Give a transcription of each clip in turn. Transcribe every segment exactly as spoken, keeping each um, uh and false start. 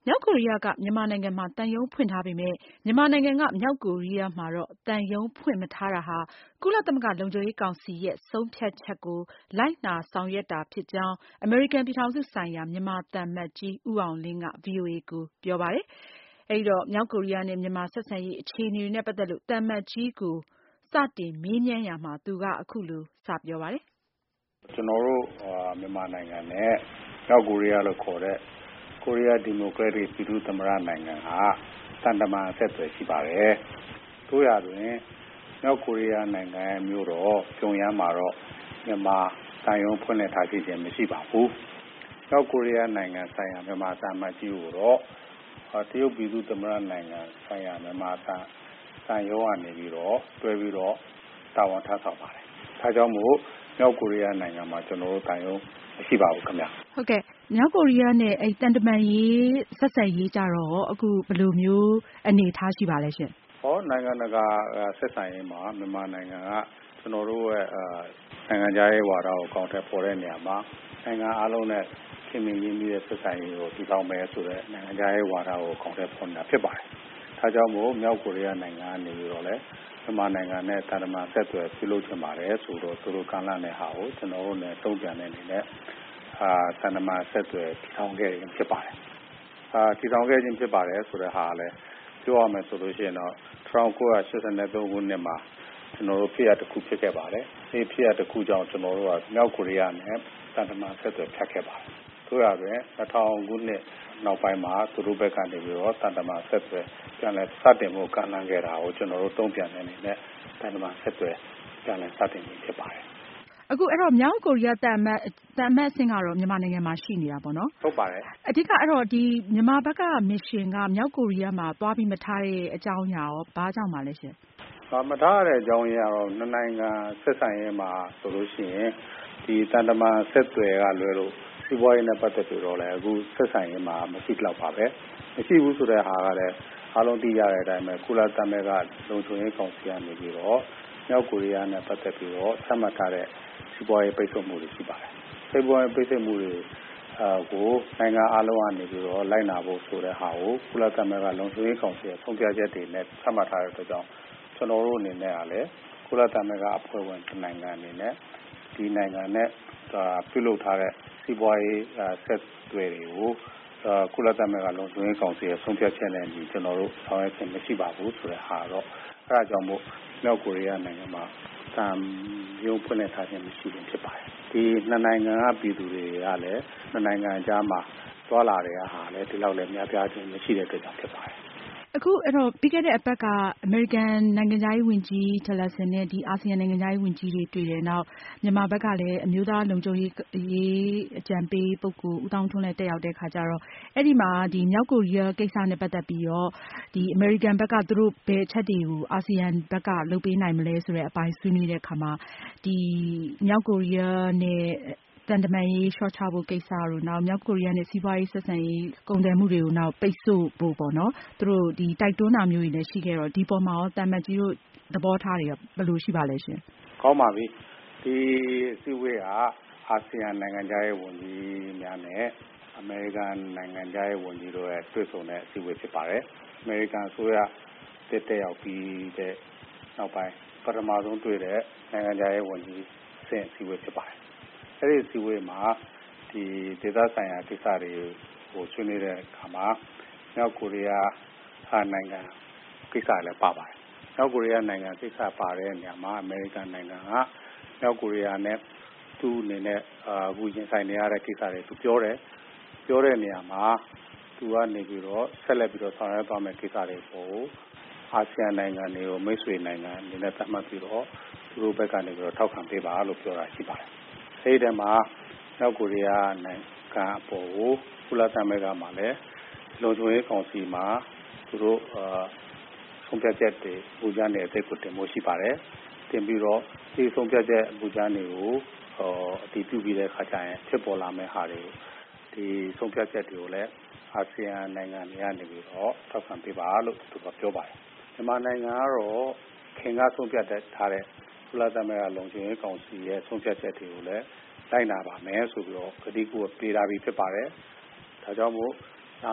မြောက်ကိုရီးယားကမြန်မာနိုင်ငံမှာသံရုံးဖွင့်ထားပေမဲ့မြန်မာနိုင်ငံကမြောက်ကိုရီးယားမှာတော့သံရုံးဖွင့်မထားတာဟာကုလသမဂ္ဂလုံခြုံရေးကောင်စီရဲ့ဆုံးဖြတ်ချက်ကိုလိုက်နာဆောင်ရွက်တာဖြစ်ကြောင်းအမေရိကန်ပြည်ထောင်စုဆိုင်ရာမြန်မာသံအမတ်ကြီးဦးအောင်လင်းက ဗွီအိုအေ ကိုပြောပါတယ်။ အဲဒီတော့မြောက်ကိုရီးယားနဲ့မြန်မာဆက်ဆံရေးအခြေအနေတွေနဲ့ပတ်သက်လို့သံအမတ်ကြီးကိုစတင်မေးမြန်းရာမှာသူကအခုလိုစပြောပါတယ်။ကျွန်တော်တို့မြန်မာနိုင်ငံနဲ့မြောက်ကိုရီးယားလို့ခေါ်တဲ့ကိုရီးယားဒီမိုကရက်တစ်ပြည်သူ့သမ္မတနိုင်ငံဟာတန်တမာအဆက်အသွယ်ရှိပါတယ်။တို့ရတွင်မြောက်ကိုရီးယားနိုင်ငံရဲ့မြို့တော်ပြုံယမ်းမှာတော့မြန်မာသံရုံးဖွင့်လှစ်ထားခြင်းမရှိပါဘူး။မြောက်ကိုရီးယားနိုင်ငံဆိုင်ရာမြန်မာသံအမတ်ကြီးကိုတော့တရုတ်ပြည်သူ့သမ္မတနိုင်ငံဆိုင်ရာမြန်မာသံသံရုံးကနေပြီးတော့တွဲပြီးတော့တာဝန်ထမ်းဆောင်ပါတယ်။ဒါကြောင့်မို့မြောက်ကိုရီးယားနိုင်ငံမှာကျွန်တော်တို့တန်ရုံးမရှိပါဘူးခင်ဗျ။ဟုတ်ကဲ့မြောက်ကိုရီးယားနဲ့အဲတန်တမန်ရေးဆက်ဆံရေးကြတော့အခုဘယ်လိုမျိုးအနေအထားရှိပါလဲရှင်။ဟောနိုင်ငံတကာဆက်ဆံရေးမှာမြန်မာနိုင်ငံကကျွန်တော်တို့ရဲ့နိုင်ငံခြားရေးဝါဒကိုအကောင့်ထဲပေါ်တဲ့နေရာမှာနိုင်ငံအားလုံးနဲ့ခင်မင်ရင်းနှီးတဲ့ဆက်ဆံရေးကိုတည်ထောင်မယ်ဆိုတဲ့နိုင်ငံခြားရေးဝါဒကိုအကောင့်ထဲပေါ်နေတာဖြစ်ပါတယ်။ဒါကြောင့်မို့မြောက်ကိုရီးယားနိုင်ငံကနေပြီးတော့လည်းမြန်မာနိုင်ငံနဲ့တန်တမာဆက်သွယ်ပြုလုပ်ချင်ပါတယ်ဆိုတော့သူတို့ကမ်းလှမ်းတဲ့ဟာကိုကျွန်တော်တို့လည်းတုံ့ပြန်တဲ့အနေနဲ့အာတန်တမာဆက်သွယ်တည်ထောင်ခဲ့ခြင်းဖြစ်ပါတယ်။အာတည်ထောင်ခဲ့ခြင်းဖြစ်ပါတယ်ဆိုတဲ့ဟာလည်းပြောရမယ်ဆိုလို့ရှိရင်တော့၁၉၈၃ခုနှစ်မှာကျွန်တော်တို့ဖြစ်ရတစ်ခုဖြစ်ခဲ့ပါတယ်။ဒီဖြစ်ရတစ်ခုကြောင့်ကျွန်တော်တို့ကမြောက်ကိုရီးယားနဲ့တန်တမာဆက်သွယ်ဖြတ်ခဲ့ပါတယ်။တို့ရတွင်၂၀၀၀ခုနှစ်နောက်ပိုင်းမှာသူတို့ဘက်ကနေပြီးတော့တန်တမာဆက်သွယ်ပြန်လည်စတင်ဖို့ကမ်းလှမ်းခဲ့တာကိုကျွန်တော်တို့တုံ့ပြန်တဲ့အနေနဲ့တန်တမာဆက်သွယ်ပြန်လည်စတင်ခြင်းဖြစ်ပါတယ်။အခုအဲ့တော့မြောက်ကိုရီးယားတန်အမတ်တန်အမတ်အဆင့်ကတော့မြန်မာနိုင်ငံမှာရှိနေတာပေါ့နော်ဟုတ်ပါတယ်အဓိကအဲ့တော့ဒီမြန်မာဘက်ကမစ်ရှင်ကမြောက်ကိုရီးယားမှာသွားပြီးမထားတဲ့အကြောင်းအရာရောဘာကြောင့်ပါလဲရှင်မထားရတဲ့အကြောင်းရင်းကတော့နှစ်နိုင်ငံဆက်ဆံရေးမှာဆိုလို့ရှိရင်ဒီတန်တမာဆက်သွယ်ကလွယ်လို့စီးပွားရေးနဲ့ပတ်သက်ပြီးတော့လည်းအခုဆက်ဆံရေးမှာမရှိတော့ပါပဲမရှိဘူးဆိုတဲ့ဟာကလည်းအားလုံးသိရတဲ့အတိုင်းပဲကုလသမဂ္ဂလုံခြုံရေးကောင်စီကနေပြီးတော့မြောက်ကိုရီးယားနဲ့ပတ်သက်ပြီးတော့သတ်မှတ်ထားတဲ့စီးပွားရေးပိတ်ဆို့မှုတွေရှိပါတယ်စီးပွားရေးပိတ်ဆို့မှုတွေအာကိုနိုင်ငံအားလုံးကနေပြီးတော့လိုက်နာဖို့ဆိုတဲ့ဟာကိုကုလသမဂ္ဂလုံခြုံရေးကောင်စီရဲ့ဆုံးဖြတ်ချက်တွေနဲ့သတ်မှတ်ထားတဲ့အတွက်ကြောင့်ကျွန်တော်တို့အနေနဲ့ကလည်းကုလသမဂ္ဂအဖွဲ့ဝင်နိုင်ငံအနေနဲ့ဒီနိုင်ငံနဲ့ပြုလုပ်ထားတဲ့စီးပွားရေးဆက်သွယ်တွေကိုကုလသမဂ္ဂလုံခြုံရေးကောင်စီရဲ့ဆုံးဖြတ်ချက်နဲ့ညီကျွန်တော်တို့ဆောင်ရွက်ခြင်းမရှိပါဘူးဆိုတဲ့ဟာတော့အဲဒါကြောင့်မို့မြောက်ကိုရီးယားနိုင်ငံမှာတံရုံးဖွင့်လှစ်ထားခြင်းမရှိဘူးဖြစ်ပါတယ်ဒီနှစ်နိုင်ငံကပြည်သူတွေကလည်းနှစ်နိုင်ငံအကြားမှာသွားလာတဲ့ဟာလည်းဒီလောက်လည်းများပြားခြင်းမရှိတဲ့အတွက်ကြောင့်ဖြစ်ပါတယ်အခုအဲ့တော့ပြီးခဲ့တဲ့အပတ်ကအမေရိကန်နိုင်ငံခြားရေးဝန်ကြီးထလက်ဆင်နဲ့ဒီအာဆီယံနိုင်ငံခြားရေးဝန်ကြီးတွေတွေ့တယ်နောက်မြန်မာဘက်ကလည်းအမျိုးသားလုံခြုံရေးအကြံပေးပုဂ္ဂိုလ်ဦးသောင်းထွန်းလည်းတက်ရောက်တဲ့ခါကျတော့အဲ့ဒီမှာဒီမြောက်ကိုရီးယားကိစ္စနဲ့ပတ်သက်ပြီးတော့ဒီအမေရိကန်ဘက်ကသူတို့ဘယ်အချက်တွေကိုအာဆီယံဘက်ကလုပ်ပေးနိုင်မလဲဆိုတဲ့အပိုင်းဆွေးနွေးတဲ့အခါမှာဒီမြောက်ကိုရီးယားနဲ့တန်တမာရေးလျှော့ချဖို့ကိစ္စတို့နောက်မြောက်ကိုရီးယားနဲ့စီးပွားရေးဆက်ဆံရေးကုန်သွယ်မှုတွေကိုနောက်ပိတ်ဆို့ဖို့ပေါ့နော်သူတို့ဒီတိုက်တွန်းတာမျိုးတွေလည်းရှိခဲ့တော့ဒီပေါ်မှာရောတန်မတ်ကြီးတို့သဘောထားတွေဘယ်လိုရှိပါလဲရှင်ကောင်းပါပြီဒီအစည်းအဝေးကအာဆီယံနိုင်ငံခြားရေးဝန်ကြီးများနဲ့အမေရိကန်နိုင်ငံခြားရေးဝန်ကြီးတို့ရဲ့တွေ့ဆုံတဲ့အစည်းအဝေးဖြစ်ပါတယ်အမေရိကန်အစိုးရတက်တက်ရောက်ပြီးတဲ့နောက်ပိုင်းပထမဆုံးတွေ့တဲ့နိုင်ငံခြားရေးဝန်ကြီးအဆင့်အစည်းအဝေးဖြစ်ပါတယ်အဲဒီအစည်းအဝေးမှာဒီဒေသဆိုင်ရာကိစ္စတွေကိုဆွေးနွေးတဲ့အခါမှာမြောက်ကိုရီးယားဟာနိုင်ငံကိစ္စလည်းပါပါတယ်။မြောက်ကိုရီးယားနိုင်ငံကိစ္စပါတဲ့နေရာမှာအမေရိကန်နိုင်ငံကမြောက်ကိုရီးယားနဲ့သူ့အနေနဲ့အခုရင်ဆိုင်နေရတဲ့ကိစ္စတွေသူပြောတယ်။ပြောတဲ့နေရာမှာသူကနေပြီးတော့ဆက်လက်ပြီးတော့ဆောင်ရွက်သွားမယ့်ကိစ္စတွေကိုအာဆီယံနိုင်ငံတွေကိုမိတ်ဆွေနိုင်ငံအနေနဲ့သတ်မှတ်ပြီးတော့သူတို့ဘက်ကနေပြီးတော့ထောက်ခံပေးပါလို့ပြောတာရှိပါတယ်။အဲဒီတည်းမှာမြောက်ကိုရီးယားနိုင်ငံအပေါ်ကိုကုလသမဂ္ဂမှာလည်းလုံခြုံရေးကောင်စီမှာသူတို့အာဆုံးဖြတ်ချက်တွေပူကြမ်းတွေအသေးကိုတင်ဖို့ရှိပါတယ်တင်ပြီးတော့ဒီဆုံးဖြတ်ချက်ပူကြမ်းတွေကိုအတည်ပြုပြီးတဲ့အခါကျရင်ဖြစ်ပေါ်လာမယ့်ဟာတွေဒီဆုံးဖြတ်ချက်တွေကိုလည်းအာဆီယံနိုင်ငံတွေကနေပြီးတော့ထောက်ခံပေးပါလို့သူကပြောပါတယ်မြန်မာနိုင်ငံကတော့ခင်ကဆုံးဖြတ်ထားတဲ့ကုလသမဂ္ဂလုံခြုံရေးကောင်စီရဲ့ဆုံးဖြတ်ချက်တွေကိုလည်းလိုက်နာပါမယ်ဆိုပြီးတော့ကတိကဝတ်ပေးထားပြီးဖြစ်ပါတယ်ဒါကြောင့်မို့ဒါမဲ့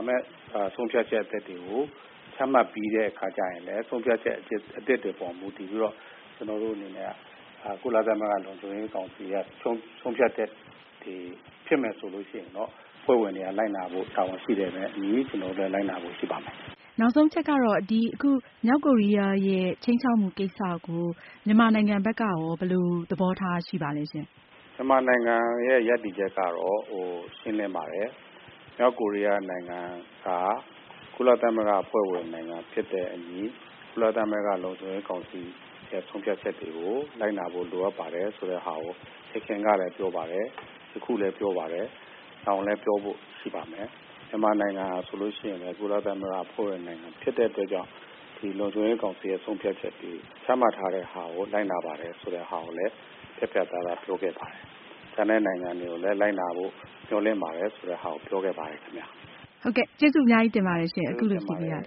ဆုံးဖြတ်ချက်အသစ်တွေကိုချမှတ်ပြီးတဲ့အခါကျရင်လည်းဆုံးဖြတ်ချက်အသစ်တွေပေါ်မူတည်ပြီးတော့ကျွန်တော်တို့အနေနဲ့ကုလသမဂ္ဂလုံခြုံရေးကောင်စီကဆုံးဖြတ်ချက်တွေဖြစ်မယ်ဆိုလို့ရှိရင်တော့ဖွဲ့ဝင်တွေကလိုက်နာဖို့တာဝန်ရှိတယ်နဲ့အညီကျွန်တော်တို့လိုက်နာဖို့ရှိပါမယ်။နောက်ဆုံးချက်ကတော့ဒီအခုမြောက်ကိုရီးယားရဲ့ချိန်ချောက်မှုကိစ္စကိုမြန်မာနိုင်ငံဘက်ကရောဘယ်လိုသဘောထားရှိပါလဲရှင်။မြန်မာနိုင်ငံရဲ့ရည်တည်ချက်ကတော့ဟိုရှင်းလင်းပါတယ်။မြောက်ကိုရီးယားနိုင်ငံကကုလသမဂ္ဂဖွဲ့ဝင်နိုင်ငံဖြစ်တဲ့အညီကုလသမဂ္ဂလုံခြုံရေးကောင်စီရဲ့ဆုံးဖြတ်ချက်တွေကိုလိုက်နာဖို့လိုအပ်ပါတယ်ဆိုတဲ့ဟာကိုအခင်ကလည်းပြောပါတယ်။အခုလည်းပြောပါတယ်။နောက်လည်းပြောဖို့ရှိပါမယ်။မြန်မာနိုင်ငံဆိုလို့ရှိရင်လည်းကုလသမဂ္ဂဖွဲ့ဝင်နိုင်ငံဖြစ်တဲ့အတွက်ကြောင့်ဒီလုံခြုံရေးကောင်စီရဲ့ဆုံးဖြတ်ချက်တွေချမှတ်ထားတဲ့ဟာကိုလိုက်နာပါတယ်ဆိုတဲ့ဟာကိုလည်းပြပြသားသားပြောခဲ့ပါတယ်။ကျန်တဲ့နိုင်ငံတွေကိုလည်းလိုက်နာဖို့ညှို့လင့်ပါတယ်ဆိုတဲ့ဟာကိုပြောခဲ့ပါတယ်ခင်ဗျာ။ဟုတ်ကဲ့ကျေးဇူးအများကြီးတင်ပါတယ်ရှင်အခုလိုစီပြရ